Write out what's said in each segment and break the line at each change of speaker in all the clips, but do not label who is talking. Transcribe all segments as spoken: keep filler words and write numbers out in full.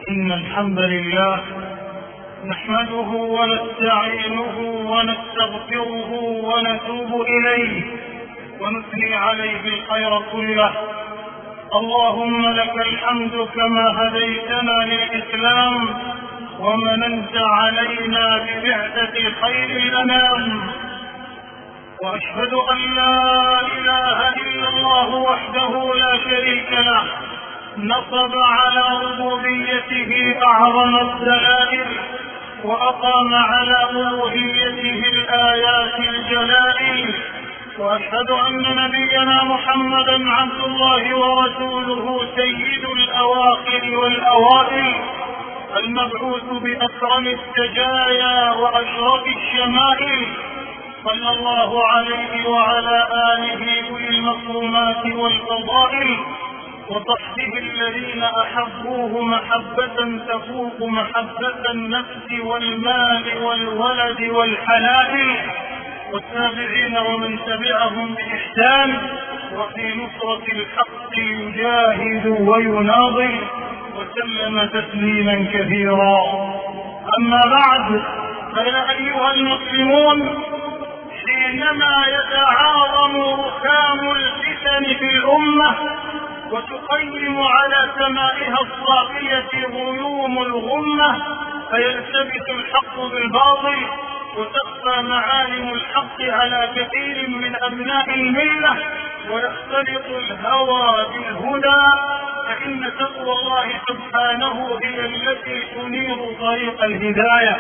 إن الحمد لله نحمده ونستعينه ونستغفره ونتوب إليه ونثني عليه الخير كله. اللهم لك الحمد كما هديتنا للإسلام ومننت علينا ببعثة خير الأنام، وأشهد أن لا إله إلا الله وحده لا شريك له نصب على ربوبيته أعظم الدلائل وأقام على ألوهيته الآيات الجلائل، وأشهد أن نبينا محمدا عبد الله ورسوله سيد الأواخر والأوائل المبعوث بأكرم السجايا وأشرف الشمائل، صلى الله عليه وعلى آله أولي المقومات والفضائل وصحبه الذين أحبوه محبة تفوق محبة النفس والمال والولد والحلائل، والتابعين ومن تبعهم بإحسان وفي نصرة الحق يجاهد ويناضل وسلم تسليما كثيرا. أما بعد، فيا أيها المسلمون، حينما يتعاظم ركام الفتن في الأمة وتقيم على سمائها الصافية غيوم الغمة فيلتبس الحق بالباطل وتخفى معالم الحق على كثير من أبناء الملة ويختلط الهوى بالهدى، فإن تقوى الله سبحانه هي التي تنير طريق الهداية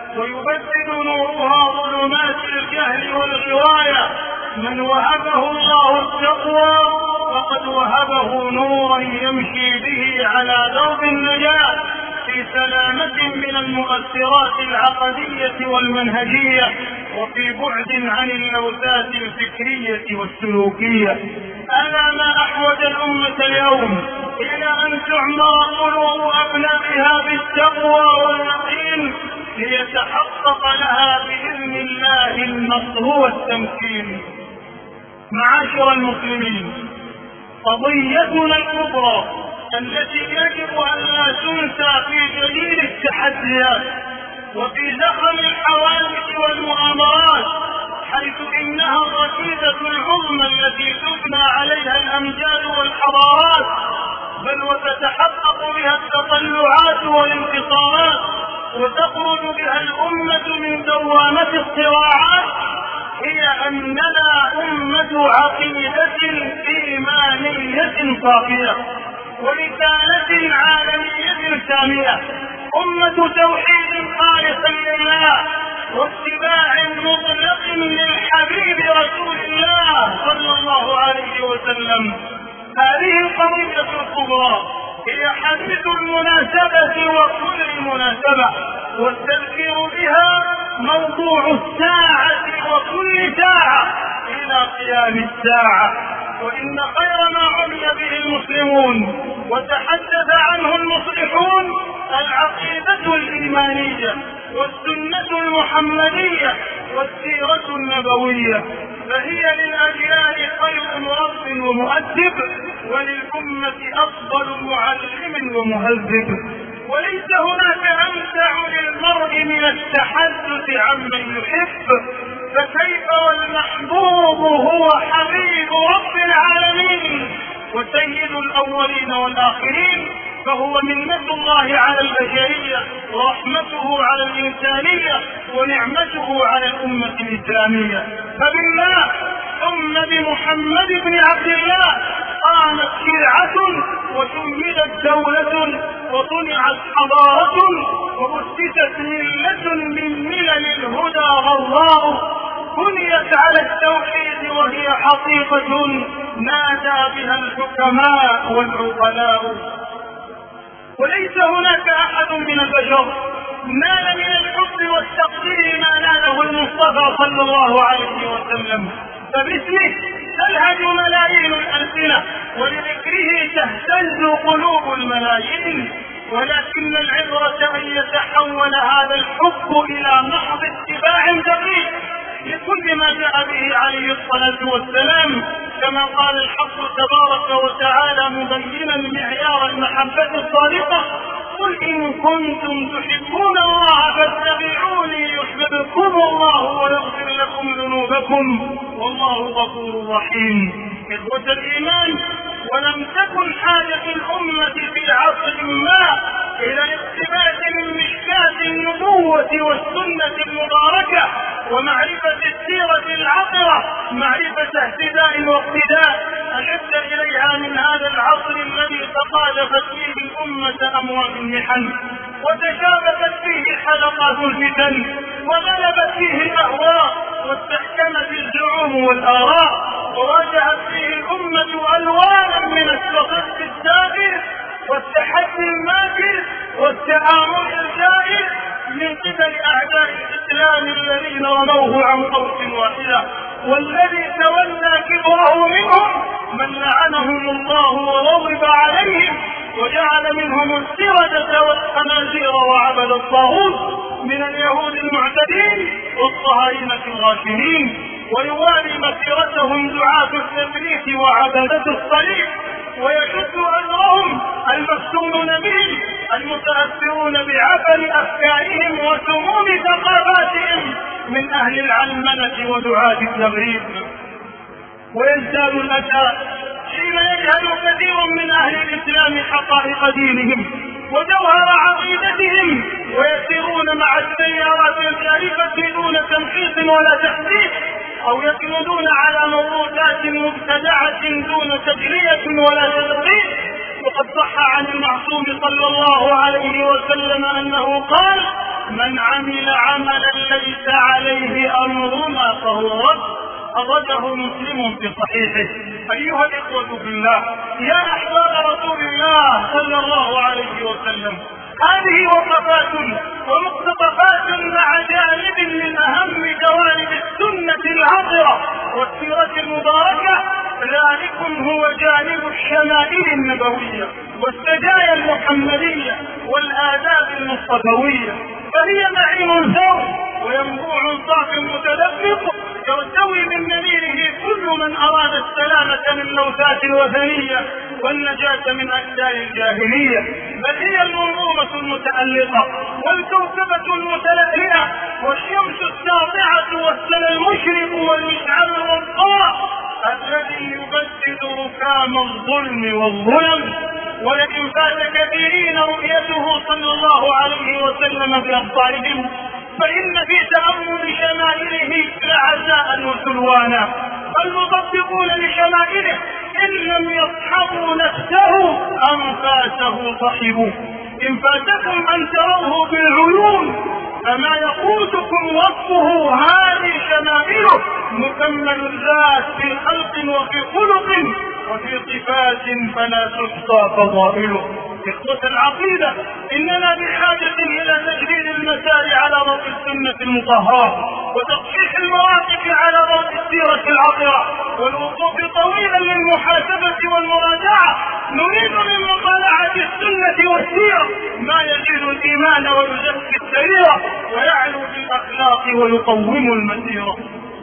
ويبدد نورها ظلمات الجهل والغواية. من وهبه الله التقوى فقد وهبه نورا يمشي به على درب النجاة في سلامة من المؤثرات العقدية والمنهجية وفي بعد عن اللوثات الفكرية والسلوكية. ألا ما أحوج الأمة اليوم إلى أن تعمر قلوب أبنائها بالتقوى واليقين ليتحقق لها بإذن الله النصر والتمكين. معاشر المسلمين، قضيتنا الكبرى التي يجب أن لا تنسى في جليل التحديات وفي زخم الحوادث والمؤامرات، حيث إنها الركيزة العظمى التي تبنى عليها الأمجاد والحضارات، بل وتتحقق بها التطلعات والانتصارات وتخرج بها الأمة من دوامة الصراعات، هي أننا أمة عقيدة إيمانية صافية ورسالة عالمية سامية، أمة توحيد خالص لله واتباع مطلق للحبيب رسول الله صلى الله عليه وسلم. هذه القضية الكبرى هي حديث المناسبة وكل مناسبة، والتذكير بها موضوع الساعة وكل ساعة إلى قيام الساعة. وإن خير ما عمل به المسلمون وتحدث عنه المصلحون العقيدة الإيمانية والسنة المحمدية والسيرة النبوية، فهي للأجيال خير مرب ومؤدب وللأمة أفضل معلم ومهذب. وليس هناك أمتع للمرء من التحدث عمن يحب، فكيف والمحبوب هو حبيب رب العالمين وسيد الأولين والآخرين، فهو منة الله على البشرية ورحمته على الإنسانية ونعمته على الأمة الإسلامية. فبالله ثم بمحمد بن عبد الله قامت شرعة وشمدت دولة وصنعت حضارة وأسست ملة من ملل الهدى غراء بنيت على التوحيد وهي حقيقة نادى بها الحكماء والعقلاء. وليس هناك أحد من البشر نال من الحب والتقدير ما ناله المصطفى صلى الله عليه وسلم، فباسمه تلهج ملايين الألسنة ولذكره تهتز قلوب الملايين، ولكن العبرة أن يتحول هذا الحب إلى محض اتباع دقيق لكل ما جاء به عليه الصلاة والسلام، كما قال الحق تبارك وتعالى مبينا معيار المحبة الصادقة: قل قل إن كنتم تحبون الله فاتبعوني يحببكم الله ويغفر لكم ذنوبكم والله غفور رحيم. إخوة الإيمان، ولم تكن حاجة الأمة في عصر ما إلى الاقتباس من مشكاة النبوة والسنة المباركة ومعرفة السيرة العطرة، معرفة اهتداء واقتداء أشد إليها من هذا العصر الذي تقاذفت فيه الأمة أمواج المحن وتشابكت فيه حلقات الفتن وغلبت فيه الأهواء واستحكمت الزعوم والآراء وواجهت فيه الأمة ألوانا من التخطي السائر والتحدي الماكر والتآمر الجائر من قبل أعداء الإسلام الذين رموه عن طرف واحدة، والذي تولى كبره منهم من لعنهم الله وغضب عليهم وجعل منهم القردة والخنازير وعبد الطاغوت من اليهود المعتدين والصهاينة الغاشمين، ويوالي مسيرتهم دعاة التثليث وعبدة الصليب، ويشد أجرهم المفتونون بهم المتأثرون بعفن أفكارهم وسموم ثقافاتهم من أهل العلمنة ودعاة التغريب. ويزداد الأسى حين يجهل كثير من أهل الإسلام حقائق دينهم وجوهر عقيدتهم ويسيرون مع التيارات الجارفة دون تمحيص ولا تحقيق، أو يقلدون على موروثات مبتدعة دون تجلية ولا تدقيق. وقد صح عن المعصوم صلى الله عليه وسلم أنه قال: من عمل عملا ليس عليه أمرنا فهو رد. أخرجه مسلم في صحيحه. أيها الإخوة في الله، يا أحباب رسول الله صلى الله عليه وسلم، هذه وقفات ومقتطفات مع جانب من أهم جوانب السنة العطرة والسيرة المباركة، ذلكم هو جانب الشمائل النبوية والسجايا المحمدية والآداب المصطفوية، فهي معين ثور وينبوع صاف متدفق يرتوي من نبيله كل من أراد السلامة من لوثات الوثنية والنجاة من أجدال الجاهلية، بل هي المنظومة المتألقة والكوكبة المتلألئة والشمس الساطعة والسنى المشرق والمشعل الرقاء الذي يبدد ركام الظلم والظلم. ولئن فات كثيرين رؤيته صلى الله عليه وسلم بأبصارهم فإن في تأمل شمائله لعزاء وسلوانا، المطبقون لشمائله إن لم يصحبوا نفسه أنفاسه صحبوا. إن فاتكم أن تروه بالعيون فما يقودكم وصفه هذه شمائله مكمل الذات في خلق وفي خلق وفي صفات فلا تحصى فضائله. إخوة العقيدة، إننا بحاجة إلى تجديد المسار على ضوء السنة المطهرة وتصحيح المواقف على ضوء السيرة العطرة والوقوف طويلا للمحاسبة والمراجعة. نريد من مطالعة السنة والسيرة ما يزيد الإيمان ويزكي السريرة ويعلو بالأخلاق ويقوم المسيرة.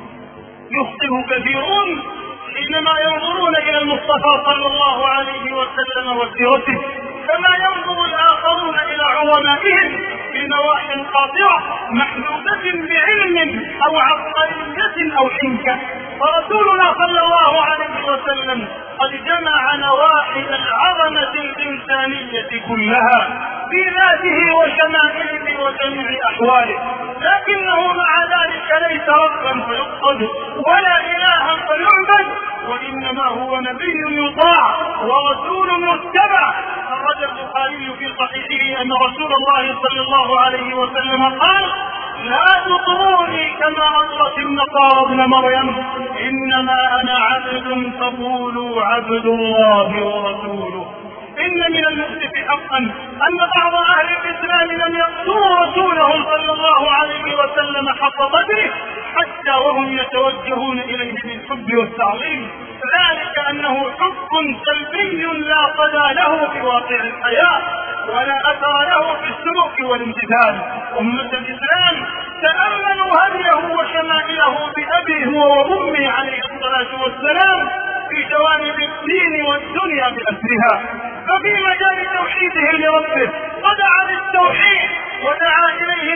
يخطئ كثيرون حينما ينظرون إلى المصطفى صلى الله عليه وسلم وسيرته كما ينظر الآخرون إلى عظمائهم في نواحي قاطعة محدودة بعلم أو عبقرية أو حنكة. فرسولنا صلى الله عليه وسلم قد جمع نواحي العظمة الإنسانية كلها في ذاته وشمائله وجميع أحواله، لكنه مع ذلك ليس ربا فيقصد ولا إلها فيعبد، وإنما هو نبي يطاع ورسول متبع. خرج البخاري في صحيحه أن رسول الله صلى الله عليه وسلم قال: لا تطروني كما أطرت النصارى ابن مريم، إنما أنا عبد فقولوا عبد الله ورسوله. إن من المؤسف حقا أن بعض أهل الإسلام لم يقدروا رسوله صلى الله عليه وسلم حق قدره حتى وهم يتوجهون إليه بالحب والتعظيم، ذلك أنه حب سلبي لا صدى له في واقع الحياة ولا أثر له في السلوك والامتثال. أمة الإسلام، تأملوا هديه وشمائله بأبيه وأمه عليه الصلاة والسلام في جوانب الدين والدنيا بأسرها. ففي مجال توحيده لربه قد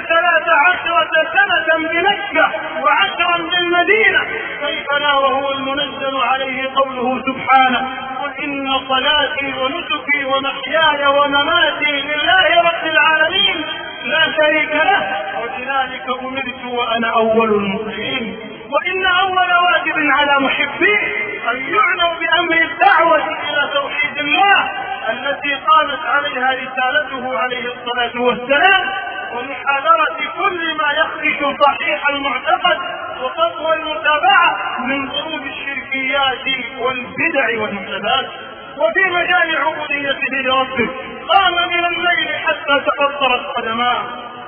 ثلاث عشرة سنة بمكة وعشرا بالمدينة، كيف لا وهو المنزل عليه قوله سبحانه: قل إن صلاتي ونسكي ومحياي ومماتي لله رب العالمين لا شريك له وبذلك أمرت وأنا أول المسلمين. وإن أول واجب على محبيه أن يعنوا بأمر الدعوة إلى توحيد الله التي قامت عليها رسالته عليه الصلاة والسلام، ومحاذرة كل ما يخدش صحيح المعتقد وخطوة المتابعة من ضروب الشركيات والبدع والمحدثات. وفي مجال عبوديته لربه قام من الليل حتى تفطرت قدماه،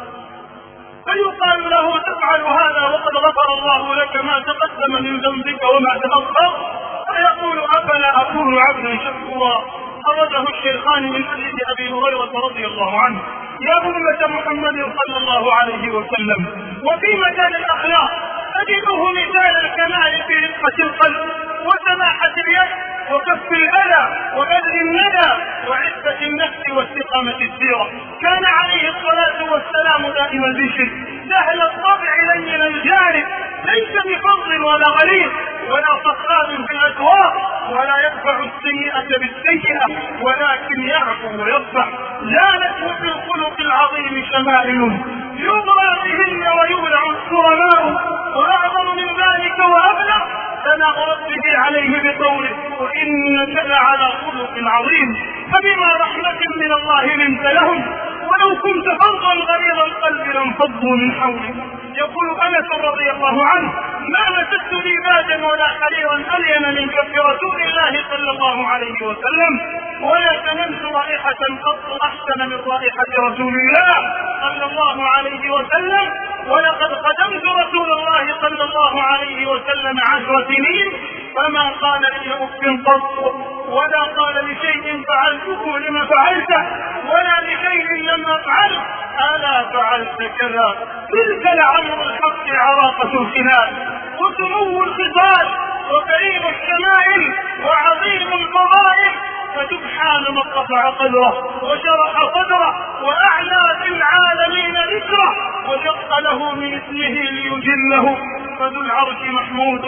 فيقال له: تفعل هذا وقد غفر الله لك ما تقدم من ذنبك وما تأخر؟ فيقول: أفلا أكون عبدا شكورا. أخرجه الشيخان من حديث أبي هريرة رضي الله عنه. يا أمة محمد صلى الله عليه وسلم، وفي مجال الأخلاق تجده مثال الكمال في رقة القلب وسماحة اليد وكف الأذى وبذل الندى وعزة النفس واستقامة السيرة. كان عليه الصلاة والسلام دائما البشر، سهل الطبع لين الجانب، ليس بفضل ولا غليظ ولا صخاب في الأسواق، ولا يدفع السيئة بالسيئة ولكن يعفو ويصفح. زالته في الخلق العظيم شمائل يضرى بهن ويولع السرماء، وأعظم من ذلك وأبلغ ثناء ربه عليه بقوله: وإنك لعلى خلق عظيم. فبما رحمة من الله لنت لهم، ولو كنت فظا غليظ القلب لانفضوا من حولك. يقول أنس رضي الله عنه: ما مسست لبادا ولا حريرا ألين من كف رسول الله صلى الله عليه وسلم، ولا شممت رائحة قط أحسن من رائحة رسول الله صلى الله عليه وسلم. ولقد خدمت رسول الله صلى الله عليه وسلم عشر سنين فما قال لي أف قط، ولا قال لشيء فعلته لما فعلته، ولا لشيء لم أفعله ألا فعلت كذا. تلك لعمر الحق عراقة الخلال وسمو الخصال وكريم الشمائل وعظيم الفضائل، فسبحان من رفع قدره وشرح صدره وأعلى في العالمين ذكره وشق له من اسمه ليجله، فذو العرش محمود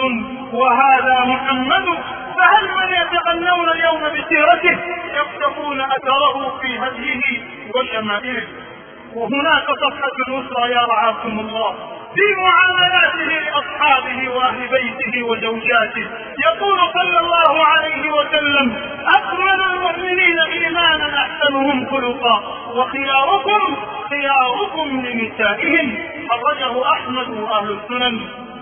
وهذا محمد. فهل من يتغنون اليوم بسيرته يقتفون أثره في هديه وشمائله؟ وهناك صفحة أخرى يا رعاكم الله في معاملاته لأصحابه وأهل بيته وزوجاته. يقول صلى الله عليه وسلم: أكمل المؤمنين إيمانا أحسنهم خلقا، وخياركم خياركم لنسائهم. خرجه أحمد وأهل السنن.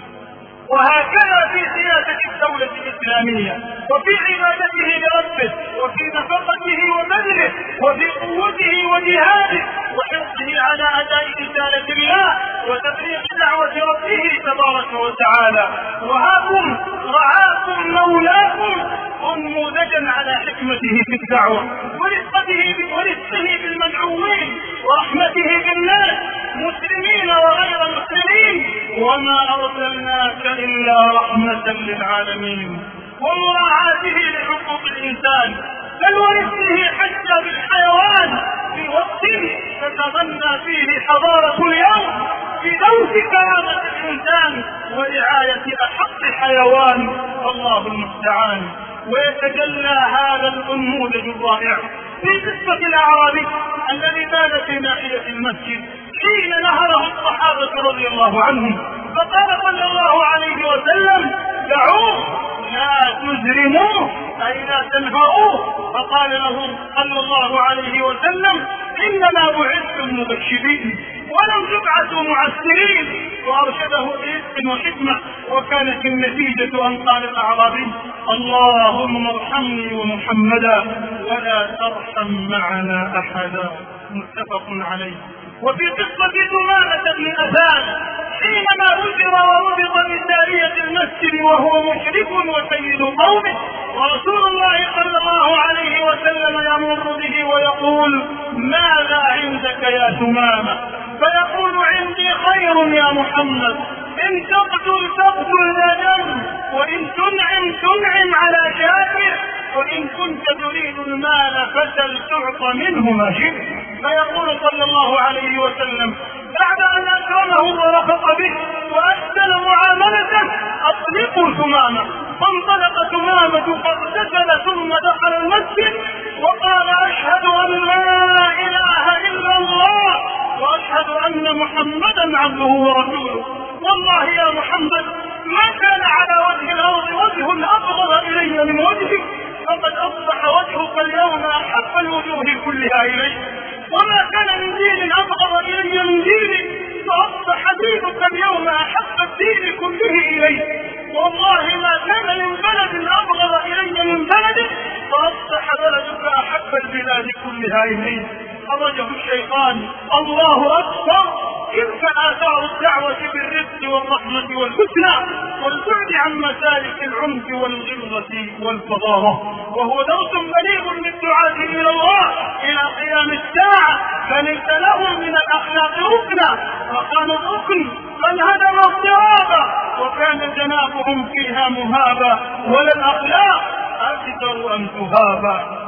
وهكذا في سياسة الدولة الإسلامية وفي عبادته لربه وفي نفقته وبذله وفي قوته وجهاده وحرصه على أداء رسالة الله وتبليغ دعوة ربه تبارك وتعالى. وهاكم رعاكم مولاكم نموذجا على حكمته في الدعوة ورفقته ورفقه بالمدعوين ورحمته بالناس مسلمين وغير مسلمين. وما أرسلناك إلا رحمة للعالمين. ومراعاته لحقوق الإنسان بل ورفقه حتى بالحيوان في وقت تتغنى فيه حضارة اليوم بدوس كرامة الإنسان ورعاية أحق حيوان. الله المستعان. ويتجلى هذا النموذج الرائع في قصة الأعرابي الذي بات في ناحية المسجد حين نهره الصحابة رضي الله عنهم، فقال صلى الله عليه وسلم: دعوه لا تزرموه أي لا تنهروه. فقال لهم صلى الله عليه وسلم: إنما بعثتم مبشرين ولم تبعثوا معسرين. وأرشده برزق وحكمة، وكانت النتيجة أن قال الأعرابي: اللهم ارحمني ومحمدا ولا ترحم معنا أحدا. متفق عليه. وفي قصة ثمامة بن أثان حينما أجر وربط من دارية المسجد وهو مشرك وسيد قومه، ورسول الله صلى الله عليه وسلم يمر به ويقول: ماذا عندك يا ثمامة؟ فيقول: عندي خير يا محمد، إن تقتل تقتل ذا دم، وإن تنعم تنعم على شاكر، وإن كنت تريد المال فسل تعطى منه ما شئت. فيقول صلى الله عليه وسلم: بعد أن أكرمه ورفق به وأحسن معاملته أطلقوا ثمامة. فانطلق ثمامة فاغتسل ثم دخل المسجد وقال أشهد أن لا إله إلا الله وأشهد أن محمدا عبده ورسوله. والله يا محمد ما كان على وجه الأرض وجه أبغض إلي من وجهك، فقد أصبح وجهك اليوم أحب الوجوه كلها إلي، وما كان من دين أبغض إلي من دينك، فأصبح دينك اليوم أحب الدين كله إلي. والله ما كان من بلد أبغض إلي من بلدك، فأصبح بلدك أحب البلاد كلها إلي. خرجه الشيطان. الله أكبر. تلك آثار الدعوة بالرفق والرحمة والحسنى والبعد عن مسالك العنف والغلظة والفظاظة، وهو درس بليغ للدعاة إلى الله إلى قيام الساعة، فليس لهم من الأخلاق ركنا، وكان الركن من هدم الصراط وكان جنابهم فيها مهابا، ولا الأخلاق أكثر أن تهابا.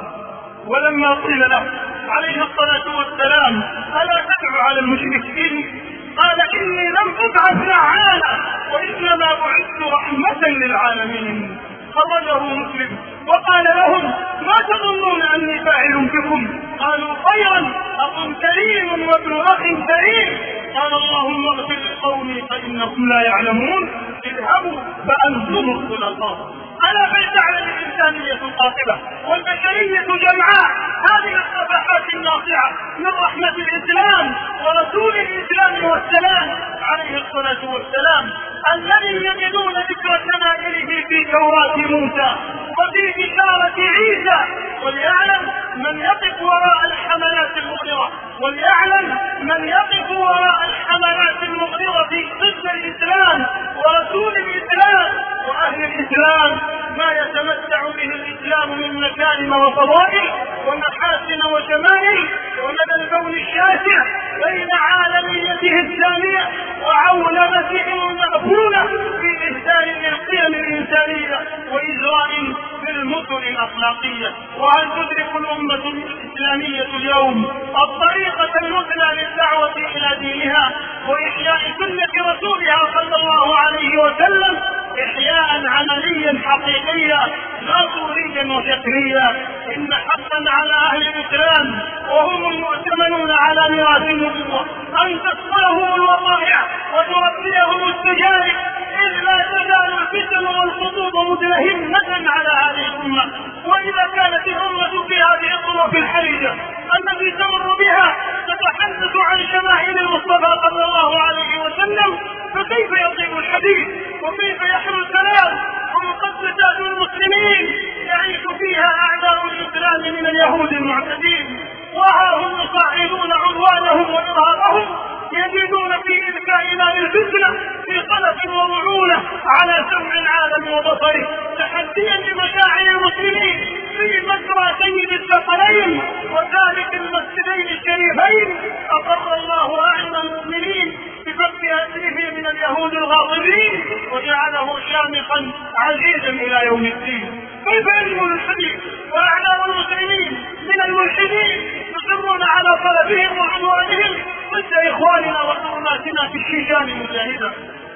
ولما قيل له عليه الصلاة والسلام ألا تدعو على المشركين قال إني لم أبعث لعانا وإنما بعثت رحمة للعالمين. خرجه مسلم. وقال لهم ما تظنون أني فاعل بكم؟ قالوا خيرا، أخ كريم وابن أخ كريم. قال اللهم اغفر لقومي فإنهم لا يعلمون، اذهبوا فأنتم الخلطاء. ألا فلتعلم الإنسانية القاطبة والبشرية جمعاء هذه الصفحات الناصعة من رحمة الإسلام ورسول الإسلام والسلام عليه الصلاة والسلام، الذي يجدون ذكر شمائله في توراة موسى وفي بشارة عيسى. وليعلم من يقف وراء الحملات المغرضة، وليعلم من يقف وراء الحملات المغرضة ضد الإسلام ورسول الإسلام وأهل الإسلام ما يتمتع به الإسلام من مكارم وفضائل ومحاسن وشمائل ومدى الكون الشاسع بين عالميته السامية وعولمته المأفونة في إهدار للقيم الإنسانية وإجراء بالمثل الأخلاقية. وهل تدرك الأمة الإسلامية اليوم الطريقة المثلى للدعوة إلى دينها وإحياء سنة رسولها صلى الله عليه وسلم إحياء عمليا حقيقيا لا صوريا وفكريا؟ إن حقا على أهل الإسلام وهم المؤتمنون على ميراث النبوة أن تصفرهم الوقائع وتربيهم التجارب، إذ لا تزال الفتن والخطوب مدلهمة على هذه الأمة. وإذا كانت الأمة في هذه الظروف الحرجة التي تمر بها تتحدث عن شمائل المصطفى صلى الله عليه وسلم، فكيف يطيب الحديث وكيف يحلو الكلام ومقدسات المسلمين يعيش فيها أعداء الإسلام من اليهود المعتدين، وها هم يصعدون عنوانهم وإظهارهم يجدون في إذكائنا للفتنة في خلف ومعونة على سمع العالم وبصره، تحديا لمشاعر المسلمين في مجرى سيد الثقلين وذلك المسجدين الشريفين. أقر الله أعين المؤمنين بفك أسره من اليهود الغاضبين وجعله شامخا عزيزا إلى يوم الدين. كيف يجب الحديث وأعلام المسلمين من الملحدين يصرون على طلبهم وعنوانهم ضد إخواننا وحرماتنا في الشيشان مجاهدا؟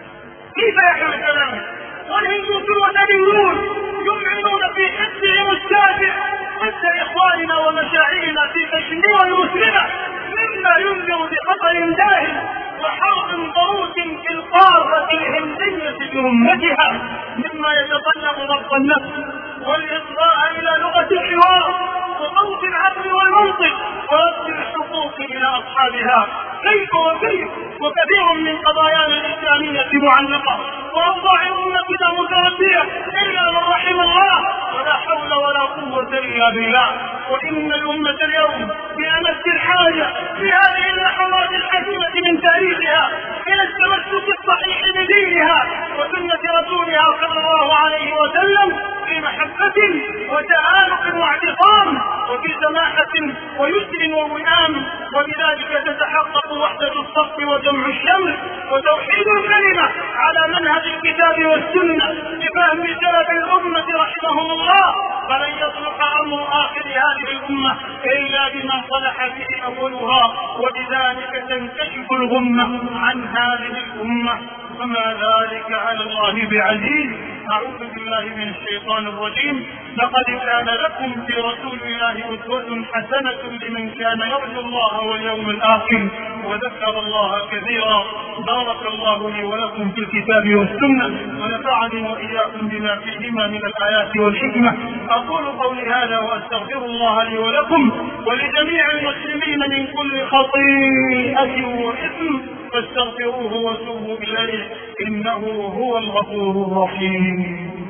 كيف يحل الكلام والهندوس والنبيون يمعنون في حسهم السابع ضد إخواننا ومشاعرنا في تشنيع المسلمة، مما ينذر بخطر داهم وحرب ضروس في القارة الهندية برمتها، مما يتطلب ضبط النفس والإصغاء إلى لغة الحوار وضبط العقل والمنطق ورد الحقوق إلى أصحابها. كيف وكيف وكثير من قضايانا الإسلامية معلقة وأوضاع أمتنا متردية إلا من رحم الله، ولا حول ولا قوة إلا بالله. وإن الأمة اليوم بأمس الحاجة في هذه اللحظات الحزينة من تاريخها إلى التمسك الصحيح بدينها وسنة رسولها صلى الله عليه وسلم في محبة وتآلف واعتصام وفي سماحة ويسر ووئام، وبذلك تتحقق وحدة الصف وجمع الشمل وتوحيد الكلمة على منهج الكتاب والسنة بفهم سلف الأمة رحمهم الله، فلن يصلح أمر آخر هذه الأمة إلا بما صلح به أولها، وبذلك تنكشف الغمة عن هذه الأمة، وما ذلك على الله بعزيز. أعوذ بالله من الشيطان الرجيم. لقد كان لكم في رسول الله أسوة حسنة لمن كان يرجو الله واليوم الآخر وذكر الله كثيرا. بارك الله لي ولكم في الكتاب والسنة، ونفعني وإياكم بما فيهما من الآيات والحكمة. أقول قولي هذا وأستغفر الله لي ولكم ولجميع المسلمين من كل خطيئة وإثم، فاستغفروه وتوبوا إليه إنه هو الغفور الرحيم.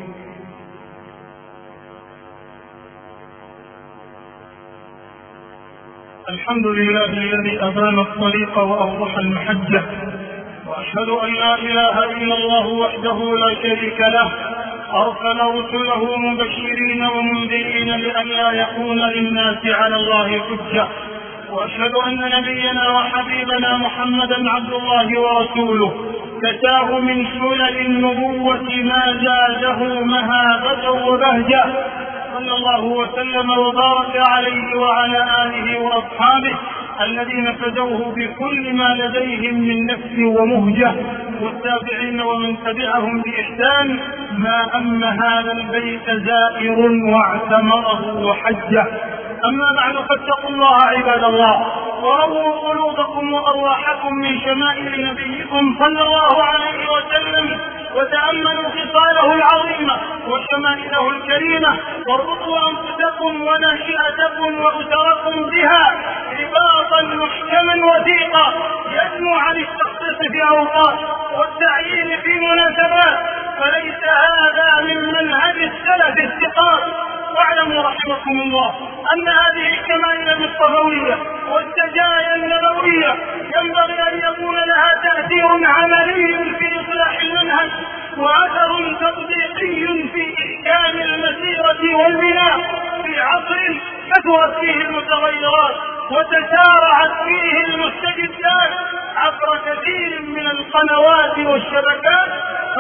الحمد لله الذي أبان الطريق وأوضح المحجة، وأشهد أن لا إله إلا الله وحده لا شريك له، أرسل رسله مبشرين ومنذرين لئلا يكون للناس على الله حجة، وأشهد أن نبينا وحبيبنا محمدا عبد الله ورسوله، كتاه من سلل النبوة ما زاده مهابة وبهجة، صلى الله وسلم وبارك عليه وعلى آله وأصحابه الذين فدوه بكل ما لديهم من نفس ومهجة، والتابعين ومن تبعهم بإحسان ما أم هذا البيت زائر واعتمره وحجه. أما بعد، فاتقوا الله عباد الله، ورووا قلوبكم وأرواحكم من شمائل نبيكم صلى الله عليه وسلم، وتأملوا خصاله العظيمة وشمائله الكريمة، واربطوا أنفسكم وناشئتكم وأسركم بها رباطا محكما وثيقا يسمو عن التخصيص في أوقات والتعيين في مناسبات، فليس هذا من منهج السلف الثقات. واعلموا رحمكم الله أن هذه الشمائل المصطفوية والسجايا النبوية ينبغي أن يكون لها تأثير عملي في إصلاح المنهج وأثر تطبيقي في إحكام المسيرة والبناء في عصر كثرت فيه المتغيرات وتسارعت فيه المستجدات عبر كثير من القنوات والشبكات،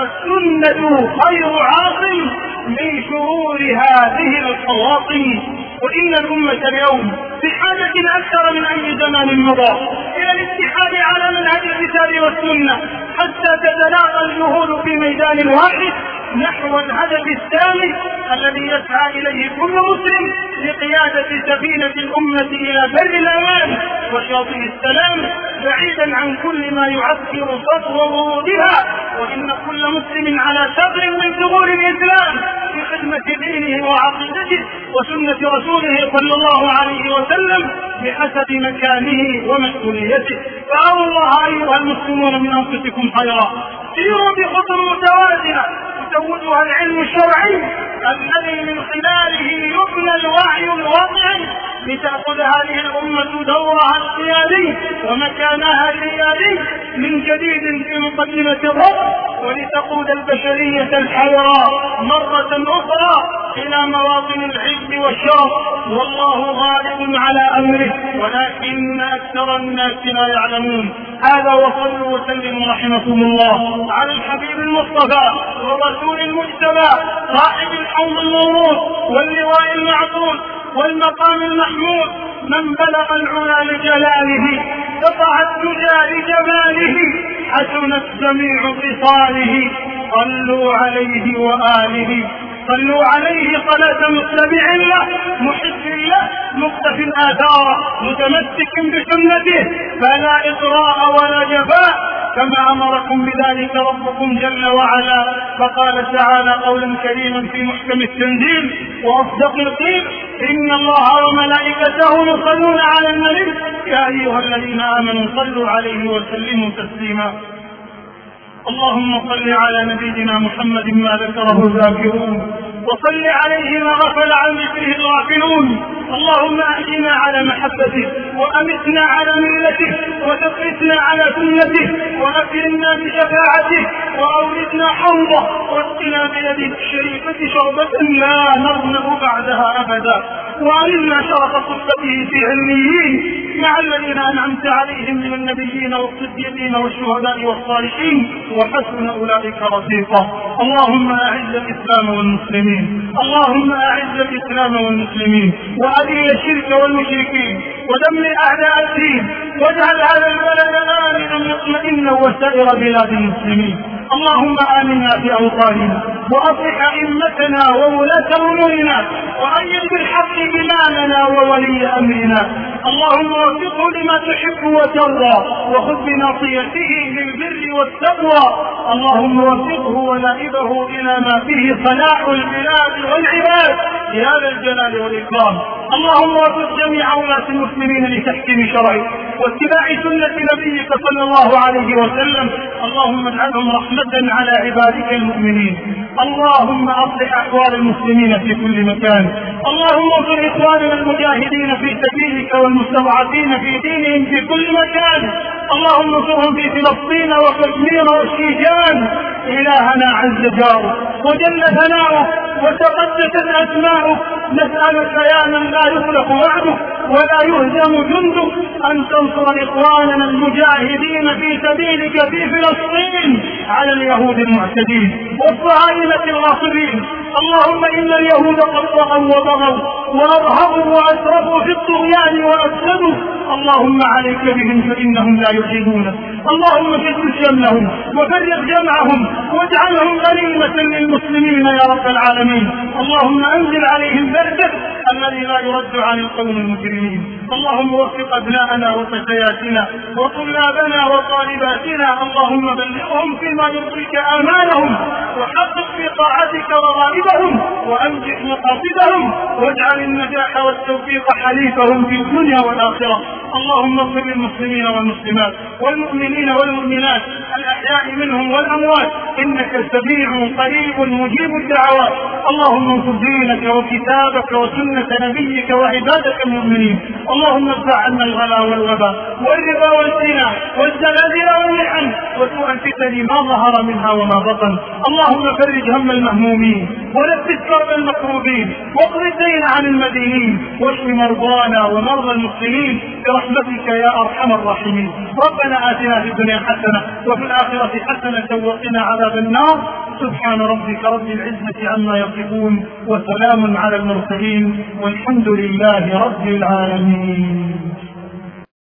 فالسنة خير عاصم من شرور هذه القواطن. وإن الأمة اليوم بحاجة أكثر من أي زمان مضى إلى الاتحاد على منهج الكتاب والسنة حتى تتلاقى الجهود في ميدان واحد نحو الهدف الثاني الذي يسعى إليه كل مسلم لقيادة سفينة الأمة إلى بر الأمان وشاطئ السلام، بعيدا عن كل ما يعكر سطو ورودها. وإن كل مسلم على ثغر من ثغور الإسلام في خدمة دينه وعقيدته وسنة رسوله صلى الله عليه وسلم بحسب مكانه ومسؤوليته. فأروا الله أيها المسلمون من أنفسكم خيرا، سيروا بخطى متوازنة يزودها العلم الشرعي الذي من خلاله يبنى الوعي الواقعي لتأخذ هذه الأمة دورها القيادي ومكانها الريادي من جديد في مقدمة الرب، ولتقود البشرية الحيراء مرة أخرى إلى مواطن العز والشرف، والله غالب على أمره ولكن أكثر الناس لا يعلمون. هذا وصلوا وسلموا رحمكم الله على الحبيب المصطفى والرسول المجتبى صاحب الحوض المورود واللواء المعطول والمقام المحمود، من بلغ العلا لجلاله قطع الدجى لجماله حسنت جميع خصاله. صلوا عليه وآله، صلوا عليه صلاة متبع له محب له مقتف آثاره متمسك بسنته فلا إطراء ولا جفاء، كما أمركم بذلك ربكم جل وعلا. فقال تعالى قولا كريما في محكم التنزيل وأصدق القيل: إن الله وملائكته يصلون على النبي يا أيها الذين آمنوا صلوا عليه وسلموا تسليما. اللهم صل على نبينا محمد ما ذكره الذاكرون وصل عليه ما غفل عن ذكره الغافلون. اللهم أحينا على محبته وأمتنا على ملته وثبتنا على سنته وأكرمنا بشفاعته وأوردنا حوضه واسقنا بيده الشريفة شربة لا نظمأ بعدها أبدا، وأرنا شرف صحبته في علميين مع الذين أنعمت عليهم من النبيين والصديقين والشهداء والصالحين وحسن أولئك رفيقا. اللهم أعز الإسلام والمسلمين، اللهم أعز الإسلام والمسلمين وأذل الشرك والمشركين ودمر أعداء الدين، واجعل هذا البلد آمنا مطمئنا وسائر بلاد المسلمين. اللهم آمنا في أوطاننا وأصلح أئمتنا وولاة أمورنا وأيد بالحق إمامنا وولي أمرنا. اللهم وفقه لما تحب وترضى وخذ بناصيته للبر والتقوى. اللهم وفقه ونائبه إلى ما فيه صلاح البلاد والعباد يا ذا الجلال والإكرام. اللهم وفق جميع ولاة المسلمين لتحكيم شرعك واتباع سنة نبيك صلى الله عليه وسلم. اللهم اجعلهم رحمة على عبادك المؤمنين. اللهم أصلح أحوال المسلمين في كل مكان. اللهم انصر إخواننا المجاهدين في سبيلك والمستضعفين في دينهم في كل مكان. اللهم انصرهم في فلسطين وكشمير والشيشان. إلهنا عز جاره وجل ثناؤه وتقدست أسماؤه، نسألك يا من لا يخلق وعده ولا يهزم جنده أن تنصر إخواننا المجاهدين في سبيلك في فلسطين على اليهود المعتدين والصهاينة الغاصبين. اللهم إن اليهود قد طغوا وبغوا وأرهبوا وأسرفوا في الطغيان وأفسدوا. اللهم عليك بهم فإنهم لا يعجزونك. اللهم شتت شملهم وفرق جمعهم واجعلهم غنيمة للمسلمين يا رب العالمين. اللهم أنزل عليهم بردك الذي لا يرد عن القوم المجرمين. اللهم وفق أبناءنا وفتياتنا وطلابنا وطالباتنا. اللهم بلغهم فيما يرضيك آمالهم وحقق في طاعتك رغائبهم وأنجح مقاصدهم واجعل النجاح والتوفيق حليفهم في الدنيا والآخرة. اللهم اغفر للمسلمين والمسلمات والمؤمنين والمؤمنات الأحياء منهم والأموات إنك سميع قريب مجيب الدعوات. اللهم انصر دينك وكتابك وسنة نبيك وعبادك المؤمنين. اللهم ادفع عنا الغلا والوباء والربا والزنا والزلازل والمحن وسوء الفتن ما ظهر منها وما بطن. اللهم فرج هم المهمومين ونفس كرب المكروبين واقض الدين عن المدينين واشف مرضانا ومرضى المسلمين برحمتك يا أرحم الراحمين. ربنا آتنا في الدنيا حسنة وفي الآخرة حسنة وقنا عذاب النار. سبحان ربك رب العزة عما يصفون وسلام على المرسلين والحمد لله رب العالمين.